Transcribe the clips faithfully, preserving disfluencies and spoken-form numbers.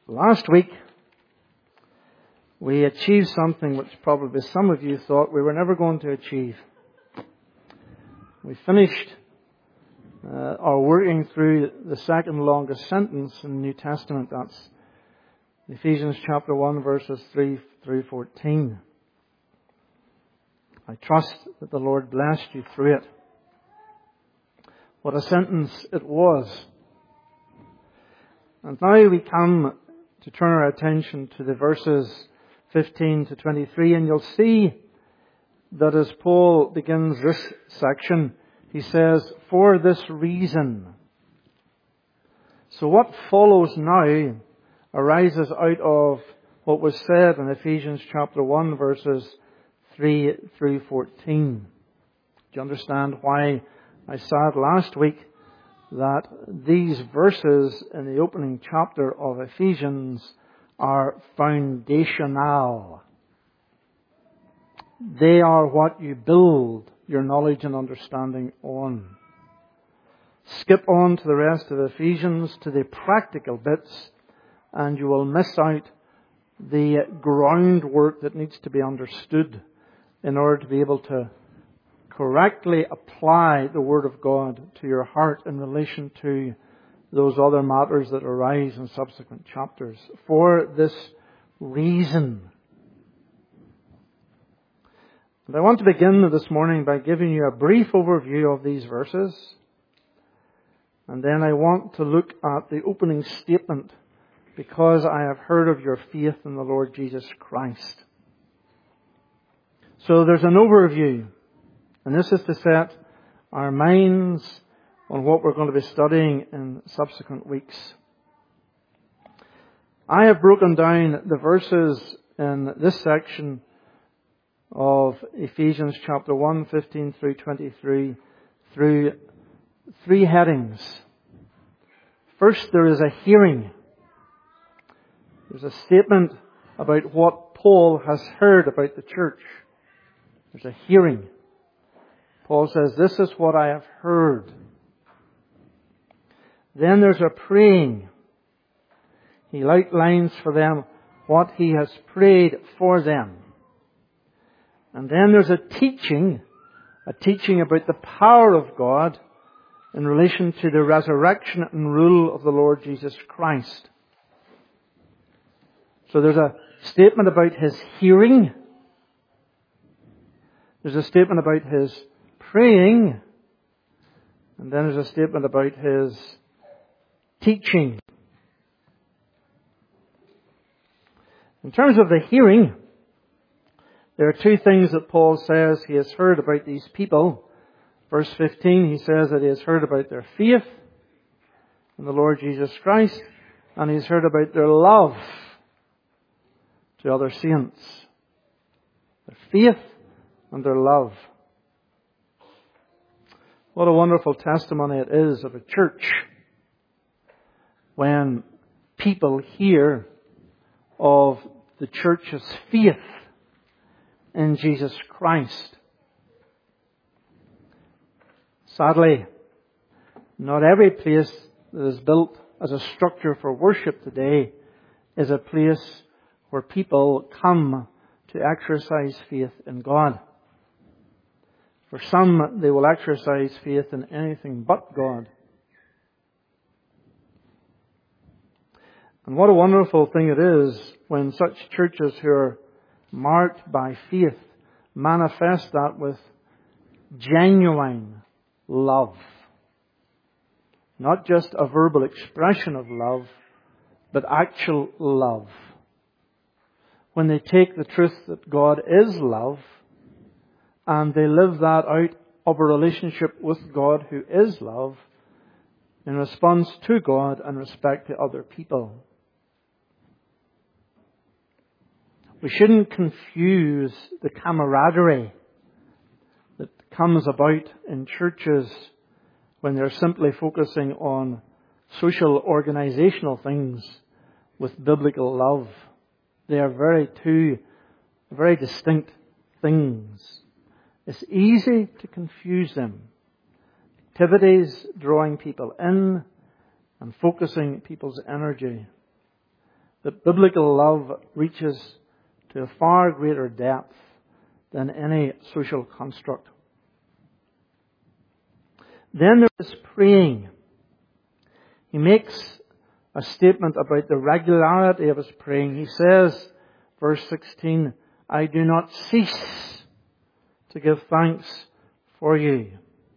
Last week, we achieved something which probably some of you thought we were never going to achieve. We finished uh, our working through the second longest sentence in the New Testament. That's Ephesians chapter one, verses three through fourteen. I trust that the Lord blessed you through it. What a sentence it was. And now we come to turn our attention to the verses fifteen to twenty-three, and you'll see that as Paul begins this section, he says, for this reason. So what follows now arises out of what was said in Ephesians chapter one, verses three through fourteen. Do you understand why I said last week that these verses in the opening chapter of Ephesians are foundational? They are what you build your knowledge and understanding on. Skip on to the rest of Ephesians, to the practical bits, and you will miss out the groundwork that needs to be understood in order to be able to correctly apply the Word of God to your heart in relation to those other matters that arise in subsequent chapters. For this reason. And I want to begin this morning by giving you a brief overview of these verses. And then I want to look at the opening statement, because I have heard of your faith in the Lord Jesus Christ. So there's an overview. And this is to set our minds on what we're going to be studying in subsequent weeks. I have broken down the verses in this section of Ephesians chapter one, fifteen through twenty-three, through three headings. First, there is a hearing. There's a statement about what Paul has heard about the church. There's a hearing. Paul says, this is what I have heard. Then there's a praying. He outlines for them what he has prayed for them. And then there's a teaching, a teaching about the power of God in relation to the resurrection and rule of the Lord Jesus Christ. So there's a statement about his hearing. There's a statement about his praying. And then there's a statement about his teaching. In terms of the hearing, there are two things that Paul says he has heard about these people. Verse fifteen, he says that he has heard about their faith in the Lord Jesus Christ, and he's heard about their love to other saints. Their faith and their love. What a wonderful testimony it is of a church when people hear of the church's faith in Jesus Christ. Sadly, not every place that is built as a structure for worship today is a place where people come to exercise faith in God. For some, they will exercise faith in anything but God. And what a wonderful thing it is when such churches who are marked by faith manifest that with genuine love. Not just a verbal expression of love, but actual love. When they take the truth that God is love, and they live that out of a relationship with God who is love in response to God and respect to other people. We shouldn't confuse the camaraderie that comes about in churches when they're simply focusing on social organizational things with biblical love. They are very two very distinct things. It's easy to confuse them. Activities drawing people in and focusing people's energy. that biblical love reaches to a far greater depth than any social construct. Then there is praying. He makes a statement about the regularity of his praying. He says, verse sixteen, I do not cease to give thanks for you.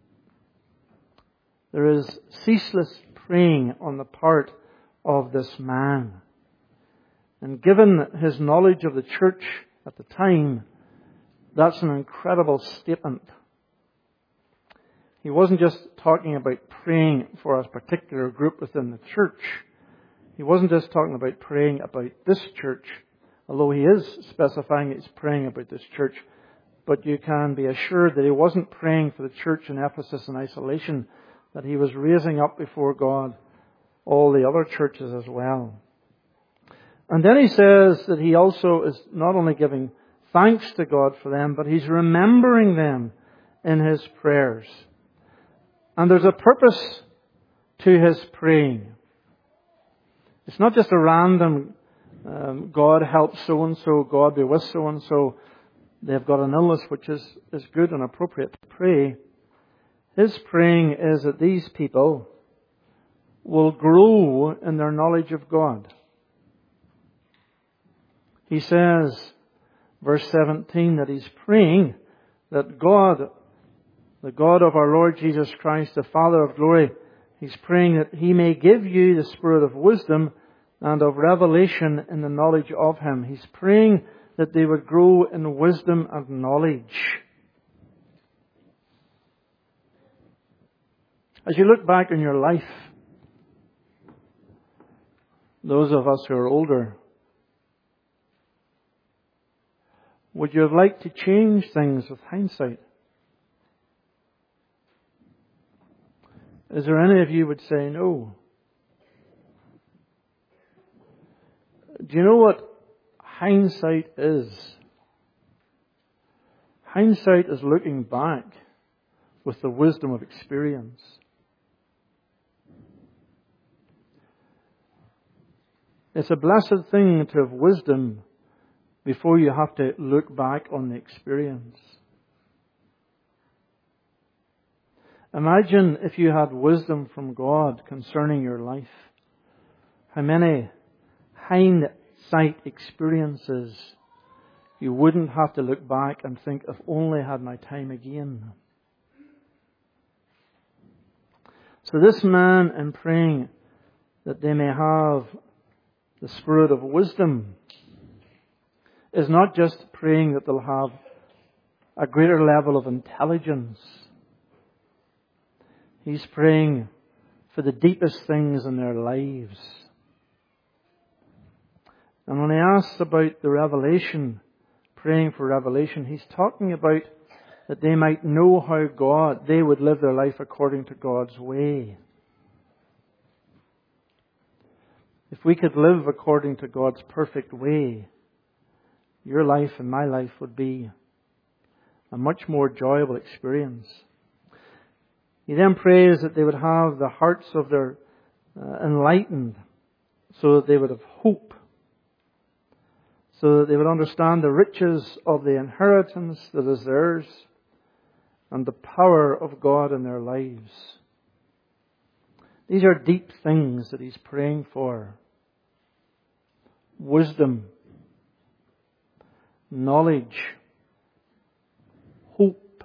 There is ceaseless praying on the part of this man. And given his knowledge of the church at the time, that's an incredible statement. He wasn't just talking about praying for a particular group within the church. He wasn't just talking about praying about this church, although he is specifying he's praying about this church. But you can be assured that he wasn't praying for the church in Ephesus in isolation, that he was raising up before God all the other churches as well. And then he says that he also is not only giving thanks to God for them, but he's remembering them in his prayers. And there's a purpose to his praying. It's not just a random, um, God help so-and-so, God be with so-and-so. They've got an illness which is, is good and appropriate to pray. His praying is that these people will grow in their knowledge of God. He says, verse seventeen, that he's praying that God, the God of our Lord Jesus Christ, the Father of glory, he's praying that he may give you the spirit of wisdom and of revelation in the knowledge of him. He's praying that they would grow in wisdom and knowledge. As you look back on your life, those of us who are older, would you have liked to change things with hindsight? Is there any of you would say no? Do you know what hindsight is? Hindsight is looking back with the wisdom of experience. It's a blessed thing to have wisdom before you have to look back on the experience. Imagine if you had wisdom from God concerning your life. How many hindsight experiences you wouldn't have to look back and think, if only I had my time again. So this man, in praying that they may have the spirit of wisdom, is not just praying that they'll have a greater level of intelligence. He's praying for the deepest things in their lives. And when he asks about the revelation, praying for revelation, he's talking about that they might know how God, they would live their life according to God's way. If we could live according to God's perfect way, your life and my life would be a much more enjoyable experience. He then prays that they would have the hearts of their uh, enlightened, so that they would have hope, so that they would understand the riches of the inheritance that is theirs and the power of God in their lives. These are deep things that he's praying for. Wisdom, knowledge, hope,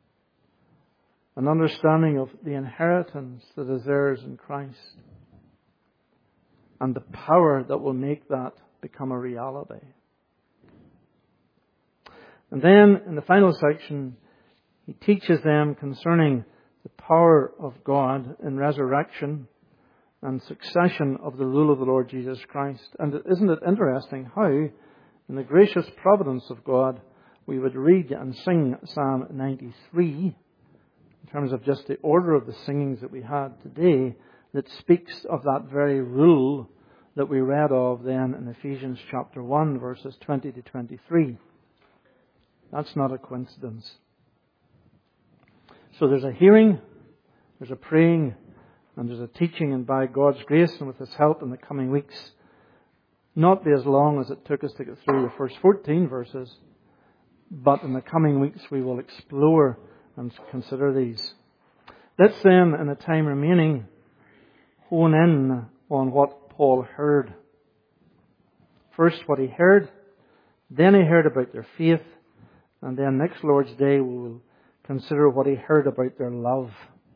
an understanding of the inheritance that is theirs in Christ, and the power that will make that become a reality. And then, in the final section, he teaches them concerning the power of God in resurrection and succession of the rule of the Lord Jesus Christ. And isn't it interesting how, in the gracious providence of God, we would read and sing Psalm ninety-three, in terms of just the order of the singings that we had today, that speaks of that very rule that we read of then in Ephesians chapter one, verses twenty to twenty-three. That's not a coincidence. So there's a hearing, there's a praying, and there's a teaching, and by God's grace and with His help in the coming weeks, not be as long as it took us to get through the first fourteen verses, but in the coming weeks we will explore and consider these. Let's then, in the time remaining, hone in on what Paul heard. First, what he heard, then he heard about their faith, and then next Lord's Day we will consider what he heard about their love.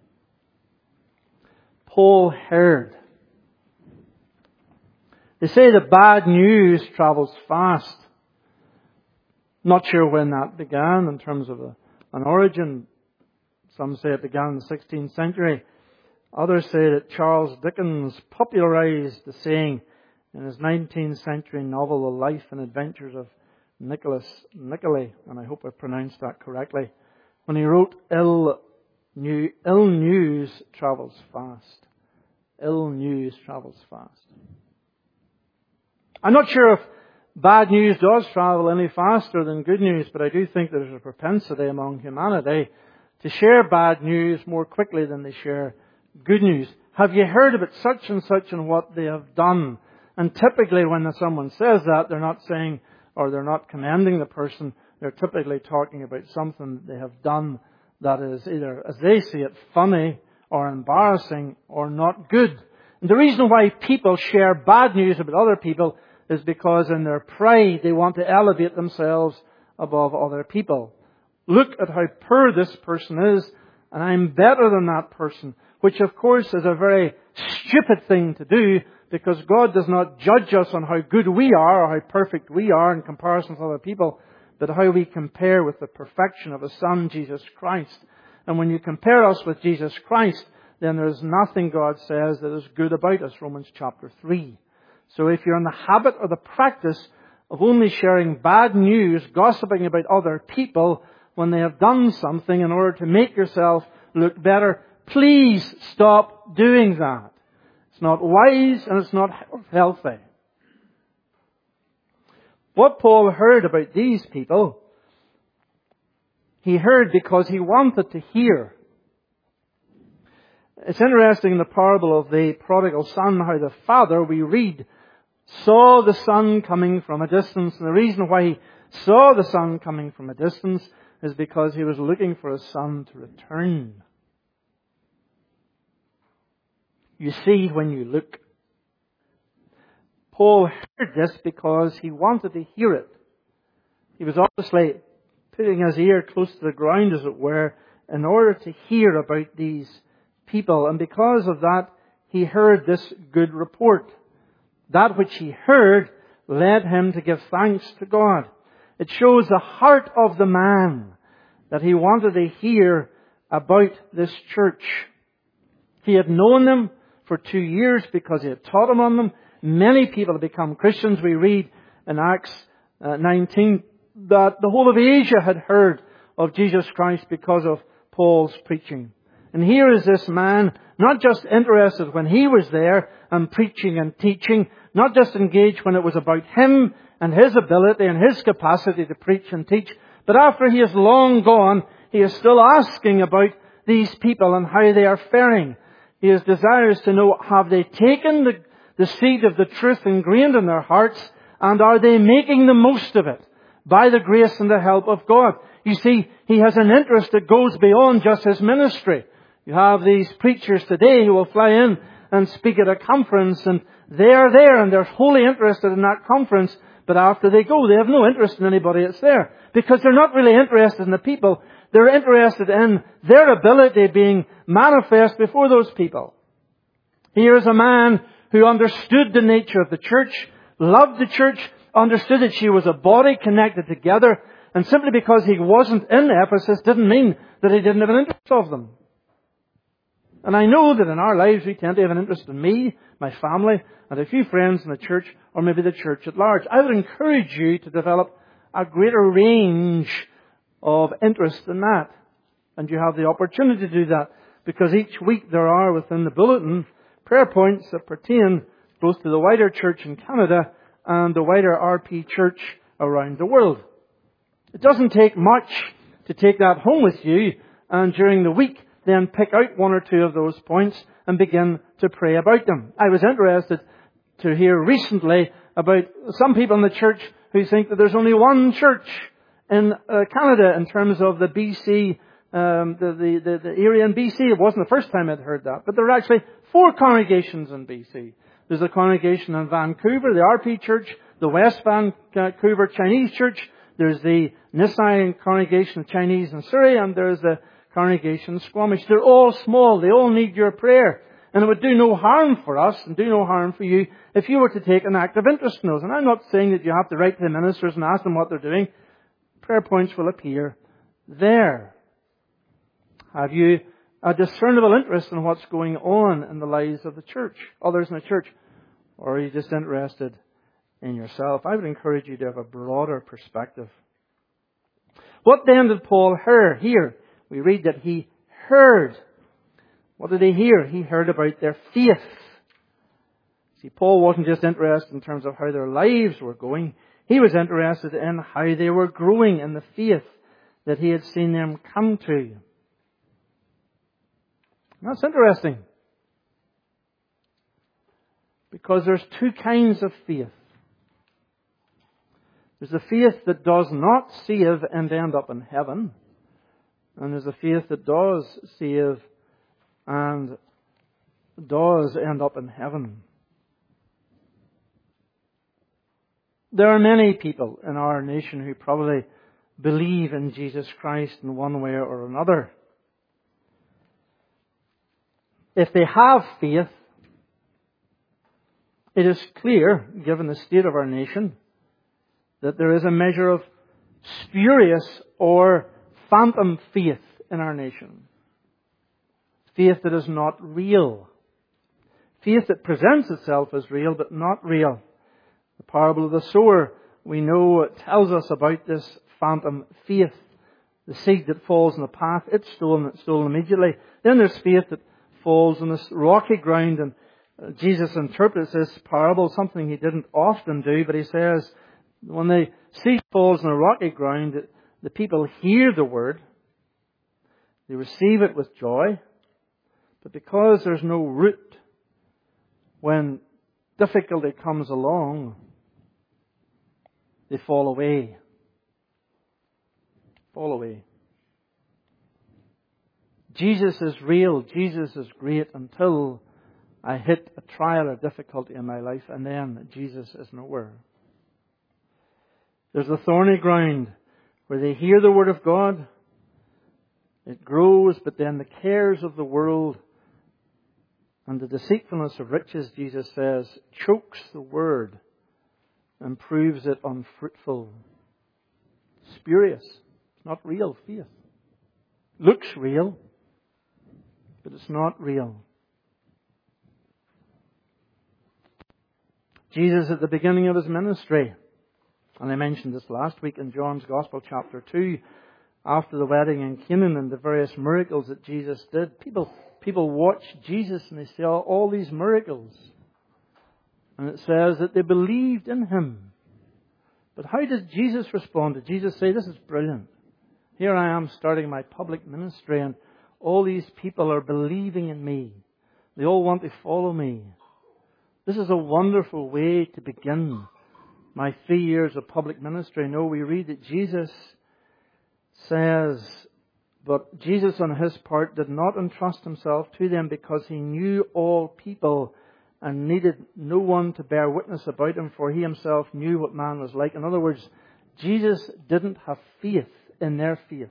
Paul heard. They say that bad news travels fast. Not sure when that began in terms of a, an origin. Some say it began in the sixteenth century. Others say that Charles Dickens popularized the saying in his nineteenth century novel, The Life and Adventures of Nicholas Nickleby, and I hope I pronounced that correctly, when he wrote, Ill, new, ill news travels fast. Ill news travels fast. I'm not sure if bad news does travel any faster than good news, but I do think there's a propensity among humanity to share bad news more quickly than they share good news. Have you heard about such and such and what they have done? And typically when someone says that, they're not saying, or they're not commending the person, they're typically talking about something they have done that is either, as they see it, funny or embarrassing or not good. And the reason why people share bad news about other people is because in their pride they want to elevate themselves above other people. Look at how poor this person is, and I'm better than that person. Which of course is a very stupid thing to do, because God does not judge us on how good we are or how perfect we are in comparison with other people, but how we compare with the perfection of His Son, Jesus Christ. And when you compare us with Jesus Christ, then there's nothing, God says, that is good about us, Romans chapter three. So if you're in the habit or the practice of only sharing bad news, gossiping about other people when they have done something in order to make yourself look better, please stop doing that. It's not wise and it's not healthy. What Paul heard about these people, he heard because he wanted to hear. It's interesting in the parable of the prodigal son, how the father, we read, saw the son coming from a distance. And the reason why he saw the son coming from a distance is because he was looking for his son to return. You see when you look. Paul heard this because he wanted to hear it. He was obviously putting his ear close to the ground, as it were, in order to hear about these people. And because of that, he heard this good report. That which he heard led him to give thanks to God. It shows the heart of the man that he wanted to hear about this church. He had known them for two years because he had taught them on them. Many people have become Christians. We read in Acts nineteen that the whole of Asia had heard of Jesus Christ because of Paul's preaching. And here is this man, not just interested when he was there and preaching and teaching, not just engaged when it was about him and his ability and his capacity to preach and teach, but after he is long gone, he is still asking about these people and how they are faring. He is desirous to know, have they taken the, the seed of the truth ingrained in their hearts, and are they making the most of it by the grace and the help of God? You see, he has an interest that goes beyond just his ministry. You have these preachers today who will fly in and speak at a conference, and they are there and they're wholly interested in that conference, but after they go, they have no interest in anybody that's there, because they're not really interested in the people. They're interested in their ability being manifest before those people. Here is a man who understood the nature of the church, loved the church, understood that she was a body connected together, and simply because he wasn't in Ephesus didn't mean that he didn't have an interest of them. And I know that in our lives we tend to have an interest in me, my family, and a few friends in the church, or maybe the church at large. I would encourage you to develop a greater range of interest in that. And you have the opportunity to do that, because each week there are within the bulletin prayer points that pertain both to the wider church in Canada and the wider R P church around the world. It doesn't take much to take that home with you, and during the week then pick out one or two of those points and begin to pray about them. I was interested to hear recently about some people in the church who think that there's only one church in uh, Canada in terms of the B C, um, the, the, the, the area in B C. It wasn't the first time I'd heard that, but there are actually four congregations in B C. There's a congregation in Vancouver, the R P Church, the West Vancouver Chinese Church, there's the Nisai congregation of Chinese in Surrey, and there's the congregation in Squamish. They're all small, they all need your prayer. And it would do no harm for us and do no harm for you if you were to take an active interest in those. And I'm not saying that you have to write to the ministers and ask them what they're doing. Prayer points will appear there. Have you a discernible interest in what's going on in the lives of the church, others in the church? Or are you just interested in yourself? I would encourage you to have a broader perspective. What then did Paul hear? Here, we read that he heard. What did he hear? He heard about their faith. See, Paul wasn't just interested in terms of how their lives were going. He was interested in how they were growing in the faith that he had seen them come to. That's interesting. Because there's two kinds of faith. There's a faith that does not save and end up in heaven. And there's a faith that does save and does end up in heaven. There are many people in our nation who probably believe in Jesus Christ in one way or another. If they have faith, it is clear, given the state of our nation, that there is a measure of spurious or phantom faith in our nation. Faith that is not real. Faith that presents itself as real, but not real. The parable of the sower, we know, tells us about this phantom faith. The seed that falls in the path, it's stolen, it's stolen immediately. Then there's faith that falls on this rocky ground, and Jesus interprets this parable, something he didn't often do, but he says, when the seed falls on the rocky ground, the people hear the word, they receive it with joy, but because there's no root, when difficulty comes along, they fall away. Fall away. Jesus is real. Jesus is great until I hit a trial or difficulty in my life, and then Jesus is nowhere. There's the thorny ground where they hear the word of God. It grows, but then the cares of the world and the deceitfulness of riches, Jesus says, chokes the word and proves it unfruitful. Spurious. It's not real faith. Looks real, but it's not real. Jesus, at the beginning of his ministry, and I mentioned this last week in John's Gospel, chapter two, after the wedding in Canaan and the various miracles that Jesus did, people people watch Jesus and they see all, all these miracles. And it says that they believed in him. But how did Jesus respond? Did Jesus say, this is brilliant. Here I am starting my public ministry and all these people are believing in me. They all want to follow me. This is a wonderful way to begin my three years of public ministry. No, we read that Jesus says, but Jesus on his part did not entrust himself to them because he knew all people and needed no one to bear witness about him, for he himself knew what man was like. In other words, Jesus didn't have faith in their faith.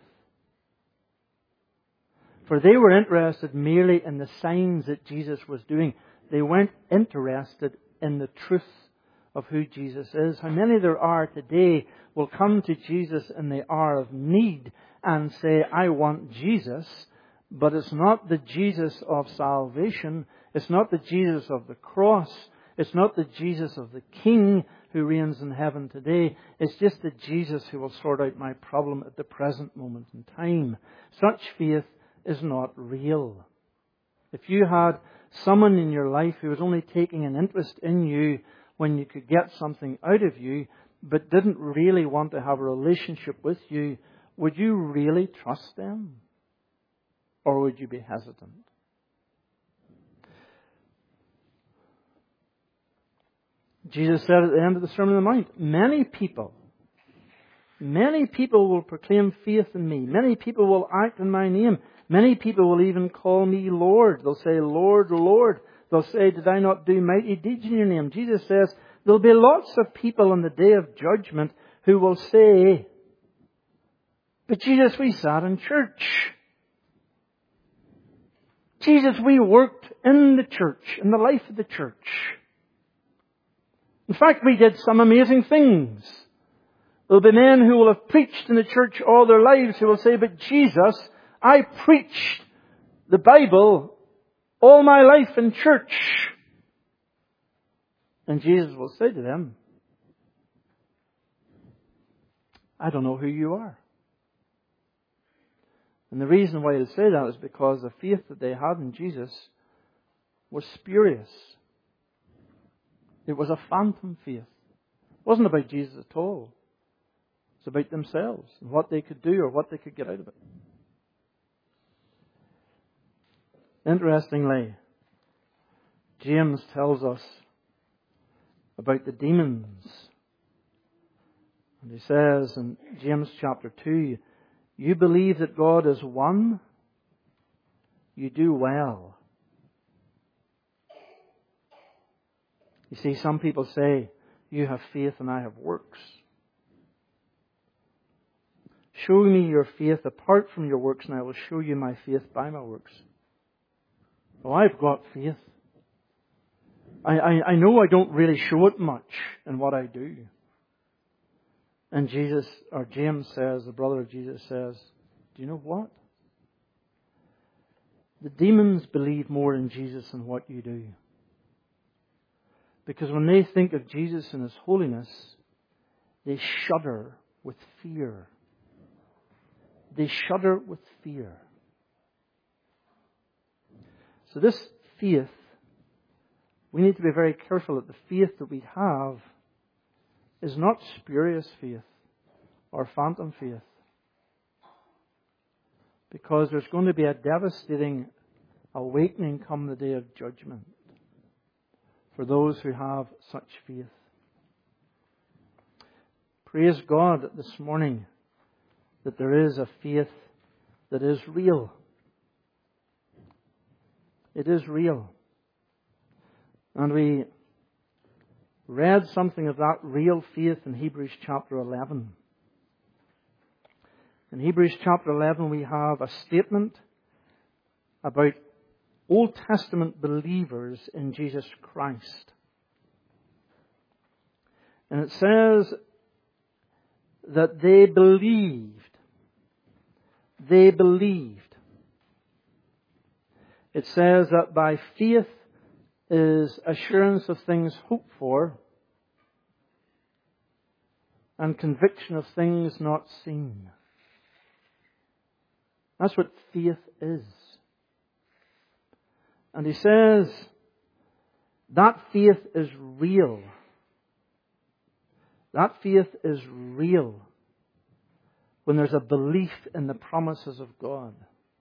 For they were interested merely in the signs that Jesus was doing. They weren't interested in the truth of who Jesus is. How many there are today will come to Jesus in the hour of need and say, I want Jesus, but it's not the Jesus of salvation. It's not the Jesus of the cross. It's not the Jesus of the King who reigns in heaven today. It's just the Jesus who will sort out my problem at the present moment in time. Such faith is not real. If you had someone in your life who was only taking an interest in you when you could get something out of you, but didn't really want to have a relationship with you, would you really trust them? Or would you be hesitant? Jesus said at the end of the Sermon on the Mount, many people, many people will proclaim faith in me. Many people will act in my name. Many people will even call me Lord. They'll say, Lord, Lord. They'll say, did I not do mighty deeds in your name? Jesus says, there'll be lots of people on the day of judgment who will say, but Jesus, we sat in church. Jesus, we worked in the church, in the life of the church. In fact, we did some amazing things. There'll be men who will have preached in the church all their lives who will say, but Jesus, I preached the Bible all my life in church. And Jesus will say to them, I don't know who you are. And the reason why they say that is because the faith that they had in Jesus was spurious. It was a phantom faith. It wasn't about Jesus at all. It's about themselves and what they could do or what they could get out of it. Interestingly, James tells us about the demons. And he says in James chapter two, you believe that God is one, you do well. You see, some people say, you have faith and I have works. Show me your faith apart from your works and I will show you my faith by my works. Well, I've got faith. I, I, I know I don't really show it much in what I do. And Jesus, or James says, the brother of Jesus says, do you know what? The demons believe more in Jesus than what you do. Because when they think of Jesus and His holiness, they shudder with fear. They shudder with fear. So this faith, we need to be very careful that the faith that we have is not spurious faith or phantom faith. Because there's going to be a devastating awakening come the day of judgment for those who have such faith. Praise God this morning that there is a faith that is real. It is real. And we read something of that real faith in Hebrews chapter eleven. In Hebrews chapter eleven we have a statement about Old Testament believers in Jesus Christ. And it says that they believed. They believed. It says that by faith is assurance of things hoped for and conviction of things not seen. That's what faith is. And he says that faith is real. That faith is real when there's a belief in the promises of God.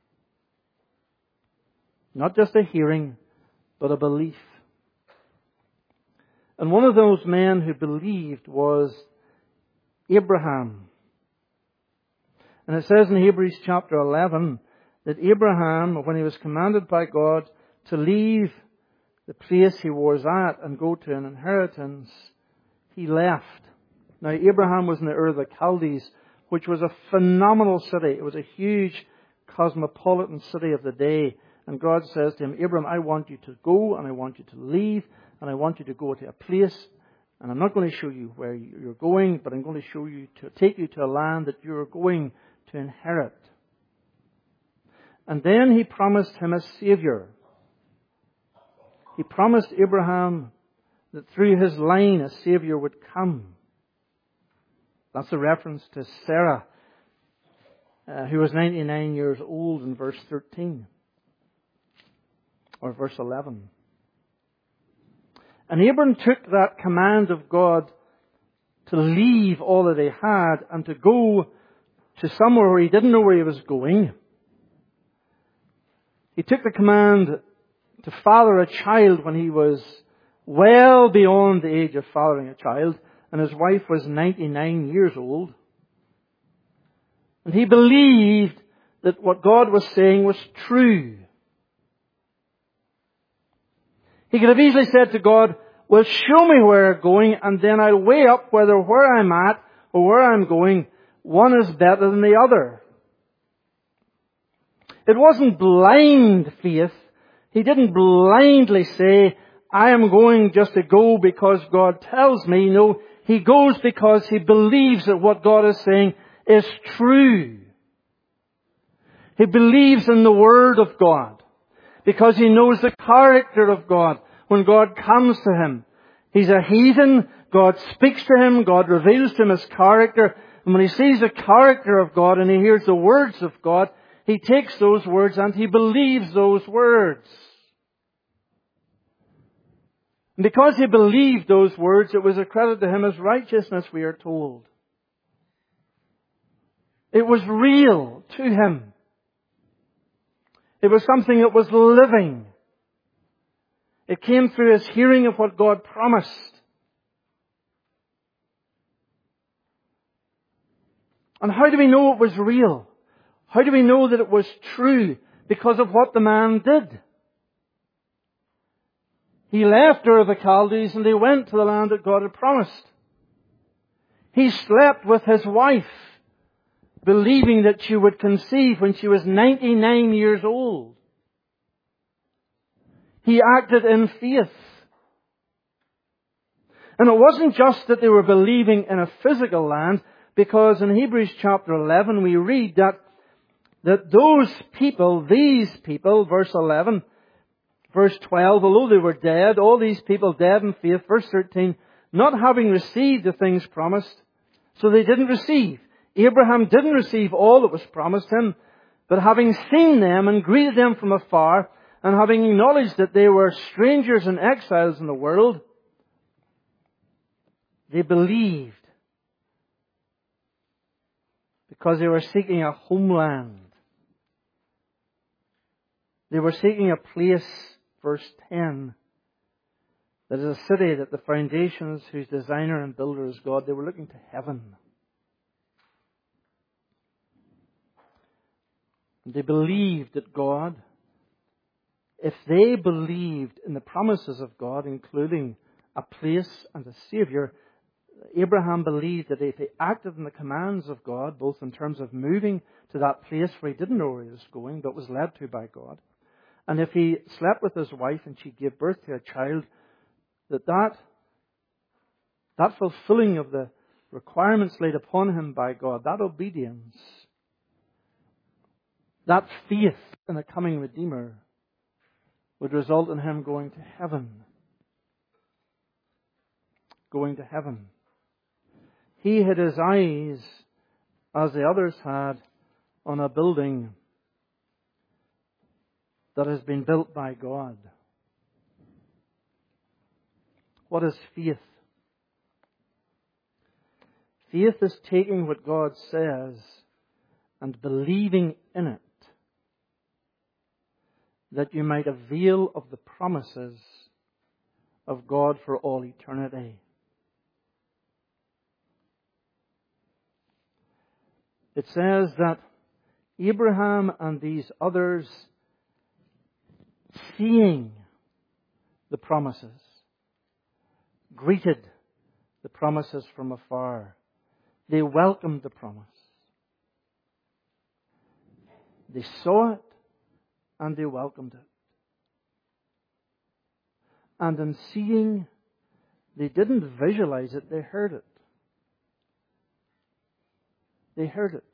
Not just a hearing, but a belief. And one of those men who believed was Abraham. And it says in Hebrews chapter eleven that Abraham, when he was commanded by God to leave the place he was at and go to an inheritance, he left. Now Abraham was in the Ur of the Chaldees, which was a phenomenal city. It was a huge cosmopolitan city of the day. And God says to him, Abraham, I want you to go and I want you to leave and I want you to go to a place. And I'm not going to show you where you're going, but I'm going to show you to take you to a land that you're going to inherit. And then he promised him a Savior. He promised Abraham that through his line a Savior would come. That's a reference to Sarah, uh, who was ninety-nine years old in verse thirteen. Or verse eleven. And Abram took that command of God to leave all that he had and to go to somewhere where he didn't know where he was going. He took the command to father a child when he was well beyond the age of fathering a child, and his wife was ninety-nine years old. And he believed that what God was saying was true. He could have easily said to God, well, show me where I'm going, and then I'll weigh up whether where I'm at or where I'm going, one is better than the other. It wasn't blind faith. He didn't blindly say, I am going just to go because God tells me. No, he goes because he believes that what God is saying is true. He believes in the Word of God because he knows the character of God when God comes to him. He's a heathen. God speaks to him. God reveals to him his character. And when he sees the character of God and he hears the words of God, he takes those words and he believes those words. And because he believed those words, it was accredited to him as righteousness, we are told. It was real to him. It was something that was living. It came through his hearing of what God promised. And how do we know it was real? How do we know that it was true? Because of what the man did. He left Ur of the Chaldees and he went to the land that God had promised. He slept with his wife, believing that she would conceive when she was ninety-nine years old. He acted in faith. And it wasn't just that they were believing in a physical land, because in Hebrews chapter eleven we read that, that those people, these people, verse eleven, verse twelve, although they were dead, all these people dead in faith, verse thirteen, not having received the things promised, so they didn't receive. Abraham didn't receive all that was promised him, but having seen them and greeted them from afar, and having acknowledged that they were strangers and exiles in the world, they believed because they were seeking a homeland. They were seeking a place, verse ten, that is a city that the foundations, whose designer and builder is God. They were looking to heaven. And they believed that God, if they believed in the promises of God, including a place and a Savior, Abraham believed that if he acted in the commands of God, both in terms of moving to that place where he didn't know where he was going, but was led to by God, and if he slept with his wife and she gave birth to a child, that that, that fulfilling of the requirements laid upon him by God, that obedience, that faith in a coming Redeemer, would result in him going to heaven. Going to heaven. He had his eyes, as the others had, on a building that has been built by God. What is faith? Faith is taking what God says and believing in it, that you might avail of the promises of God for all eternity. It says that Abraham and these others, seeing the promises, greeted the promises from afar. They welcomed the promise. They saw it and they welcomed it. And in seeing, they didn't visualize it, they heard it. They heard it.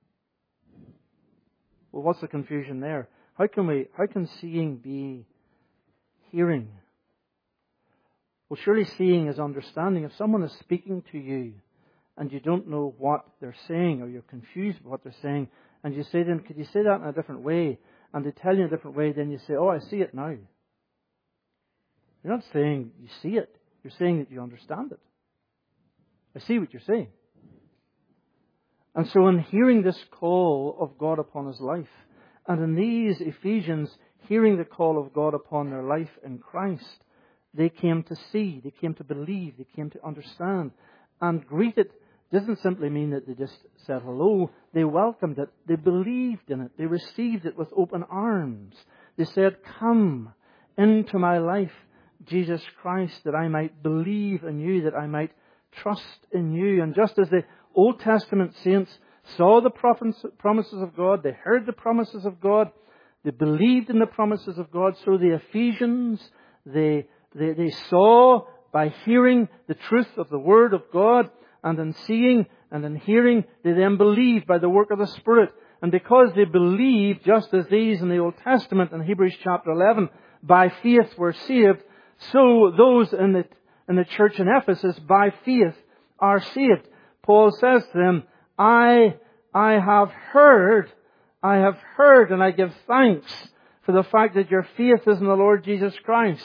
Well, what's the confusion there? How can we, how can seeing be hearing? Well, surely seeing is understanding. If someone is speaking to you and you don't know what they're saying, or you're confused with what they're saying, and you say to them, could you say that in a different way? And they tell you in a different way, then you say, oh, I see it now. You're not saying you see it. You're saying that you understand it. I see what you're saying. And so in hearing this call of God upon his life, and in these Ephesians hearing the call of God upon their life in Christ, They came to see, they came to believe, they came to understand. And greeted doesn't simply mean that they just said hello. They welcomed it. They believed in it. They received it with open arms. They said, "Come into my life, Jesus Christ, that I might believe in you, that I might trust in you." And just as the Old Testament saints saw the promises of God, they heard the promises of God, they believed in the promises of God, so the Ephesians, they, they, they saw by hearing the truth of the Word of God, and in seeing and in hearing, they then believed by the work of the Spirit. And because they believed, just as these in the Old Testament in Hebrews chapter eleven, by faith were saved, so those in the, in the church in Ephesus, by faith, are saved. Paul says to them, I, I have heard, I have heard, and I give thanks for the fact that your faith is in the Lord Jesus Christ.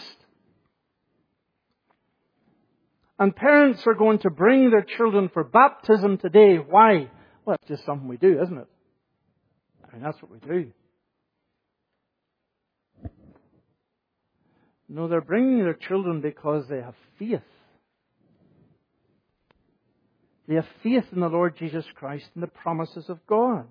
And parents are going to bring their children for baptism today. Why? Well, it's just something we do, isn't it? I mean, that's what we do. No, they're bringing their children because they have faith. They have faith in the Lord Jesus Christ and the promises of God.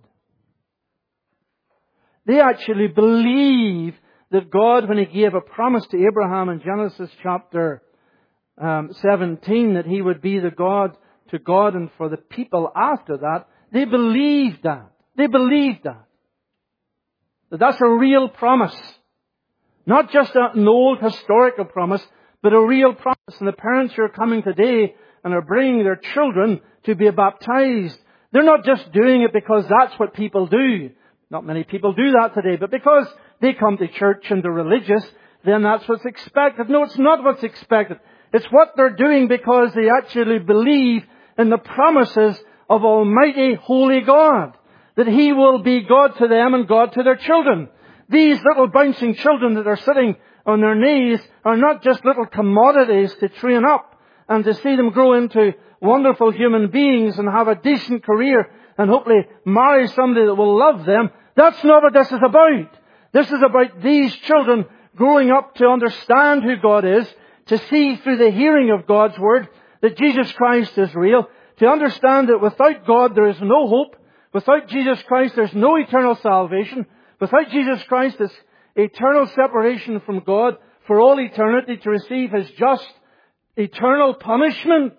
They actually believe that God, when He gave a promise to Abraham in Genesis chapter um, seventeen, that He would be the God to God and for the people after that, they believed that. They believed that. That that's a real promise. Not just an old historical promise, but a real promise. And the parents who are coming today and are bringing their children to be baptized, they're not just doing it because that's what people do. Not many people do that today, but because they come to church and they're religious, then that's what's expected. No, it's not what's expected. It's what they're doing because they actually believe in the promises of Almighty Holy God. That He will be God to them and God to their children. These little bouncing children that are sitting on their knees are not just little commodities to train up and to see them grow into wonderful human beings and have a decent career and hopefully marry somebody that will love them. That's not what this is about. This is about these children growing up to understand who God is, to see through the hearing of God's Word that Jesus Christ is real, to understand that without God there is no hope, without Jesus Christ there's no eternal salvation, without Jesus Christ there's eternal separation from God for all eternity to receive His just eternal punishment.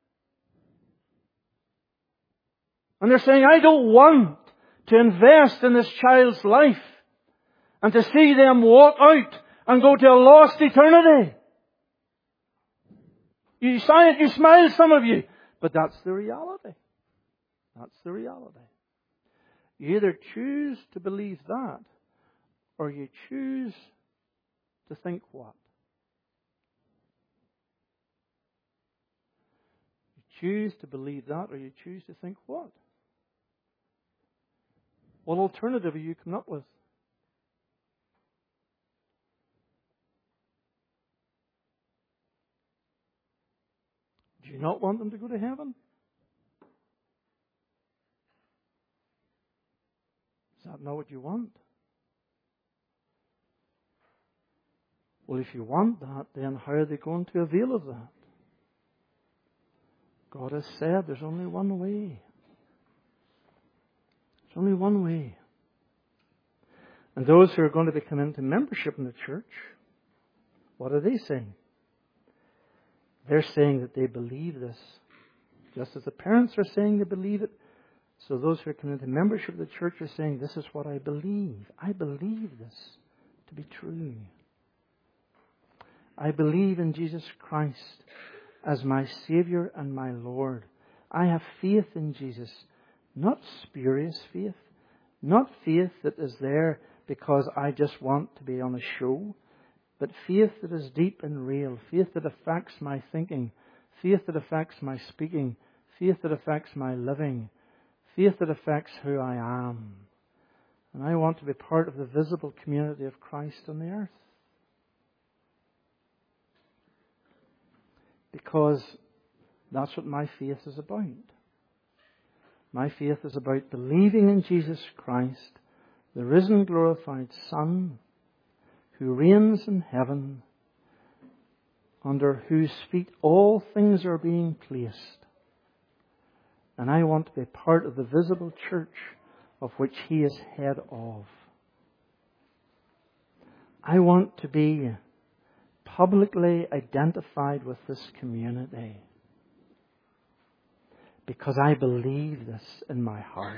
And they're saying, I don't want to invest in this child's life and to see them walk out and go to a lost eternity. You sigh it, you smile, some of you. But that's the reality. That's the reality. You either choose to believe that, or you choose to think what? You choose to believe that, or you choose to think what? What alternative are you coming up with? Do you not want them to go to heaven? Is that not what you want? Well, if you want that, then how are they going to avail of that? God has said there's only one way. There's only one way. And those who are going to become into membership in the church, what are they saying? They're saying that they believe this. Just as the parents are saying they believe it, so those who are coming into membership of the church are saying, this is what I believe. I believe this to be true. I believe in Jesus Christ as my Savior and my Lord. I have faith in Jesus. Not spurious faith. Not faith that is there because I just want to be on a show. But faith that is deep and real. Faith that affects my thinking. Faith that affects my speaking. Faith that affects my living. Faith that affects who I am. And I want to be part of the visible community of Christ on the earth. Because that's what my faith is about. My faith is about believing in Jesus Christ, the risen, glorified Son, who reigns in heaven under whose feet all things are being placed. And I want to be part of the visible church of which He is head of. I want to be publicly identified with this community because I believe this in my heart.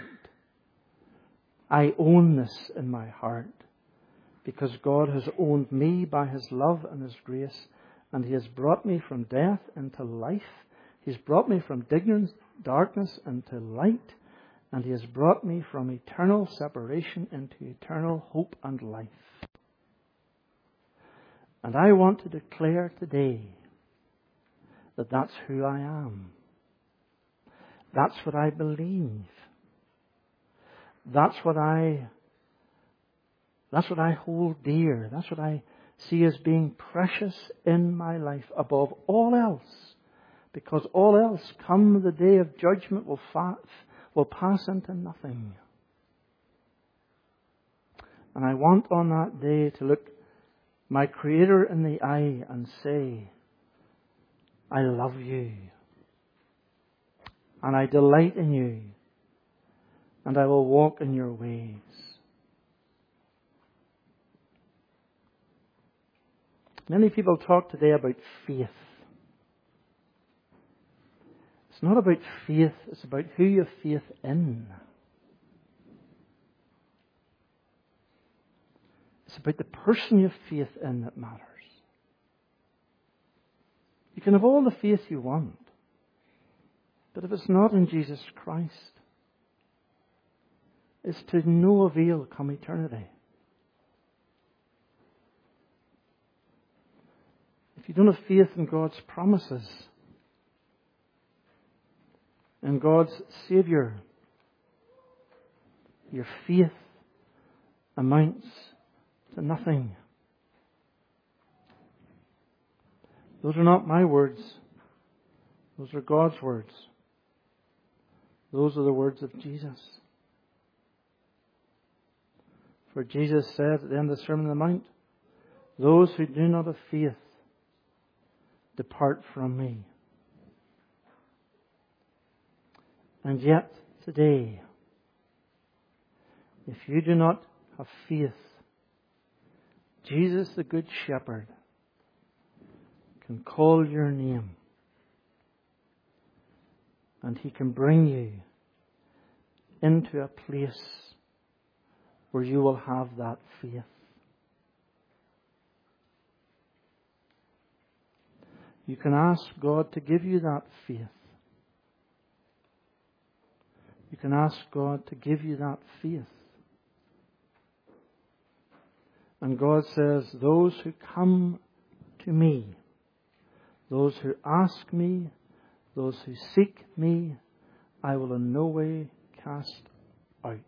I own this in my heart because God has owned me by His love and His grace, and He has brought me from death into life. He's brought me from darkness into light, and He has brought me from eternal separation into eternal hope and life. And I want to declare today that that's who I am. That's what I believe. That's what I, that's what I hold dear. That's what I see as being precious in my life above all else. Because all else, come the day of judgment, will, fa- will pass into nothing. And I want on that day to look my Creator in the eye and say, I love you. And I delight in you. And I will walk in your ways. Many people talk today about faith. It's not about faith, it's about who you have faith in. It's about the person you have faith in that matters. You can have all the faith you want, but if it's not in Jesus Christ, it's to no avail come eternity. If you don't have faith in God's promises, in God's Saviour, your faith amounts to nothing. Those are not my words. Those are God's words. Those are the words of Jesus. For Jesus said at the end of the Sermon on the Mount, those who do not have faith depart from me. And yet today, if you do not have faith, Jesus the Good Shepherd can call your name and He can bring you into a place where you will have that faith. You can ask God to give you that faith. You can ask God to give you that faith. And God says, those who come to me, those who ask me, those who seek me, I will in no way cast out.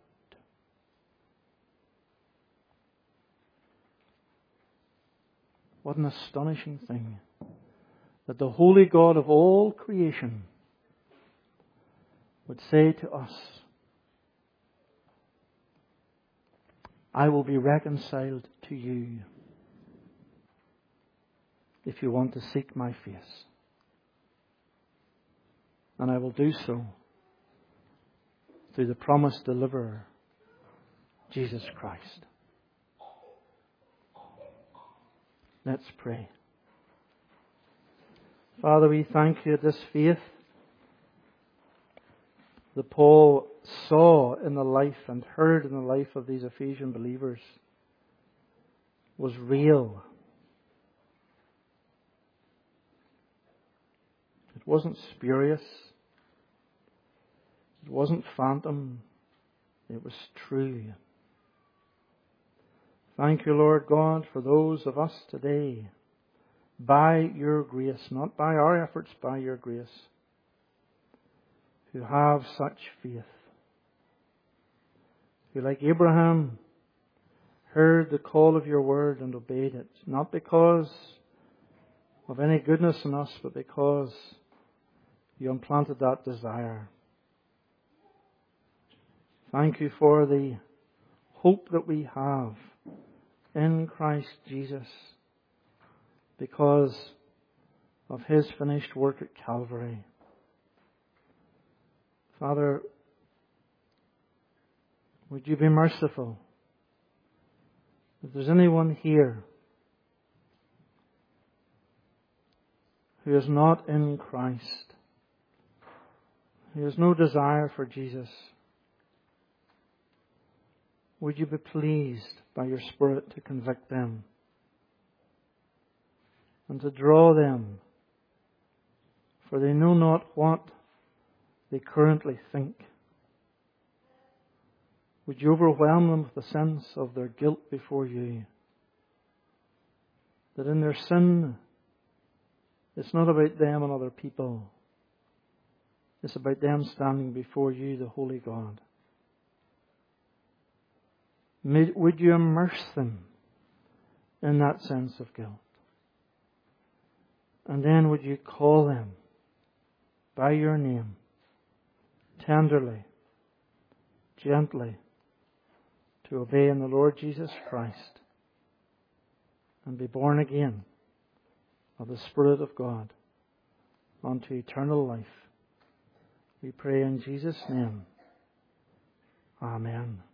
What an astonishing thing that the holy God of all creation would say to us, I will be reconciled to you if you want to seek my face. And I will do so through the promised deliverer, Jesus Christ. Let's pray. Father, we thank you that this faith that Paul saw in the life and heard in the life of these Ephesian believers was real. It wasn't spurious. It wasn't phantom. It was true. Thank you, Lord God, for those of us today, by your grace, not by our efforts, by your grace, who have such faith, who, like Abraham, heard the call of your word and obeyed it, not because of any goodness in us, but because you implanted that desire. Thank you for the hope that we have in Christ Jesus, because of His finished work at Calvary. Father, would You be merciful? If there's anyone here who is not in Christ, who has no desire for Jesus, would You be pleased by Your Spirit to convict them and to draw them, for they know not what they currently think. Would You overwhelm them with the sense of their guilt before You, that in their sin it's not about them and other people. It's about them standing before You, the Holy God. May, would You immerse them in that sense of guilt? And then would You call them by Your name, tenderly, gently, to obey in the Lord Jesus Christ and be born again of the Spirit of God unto eternal life. We pray in Jesus' name. Amen.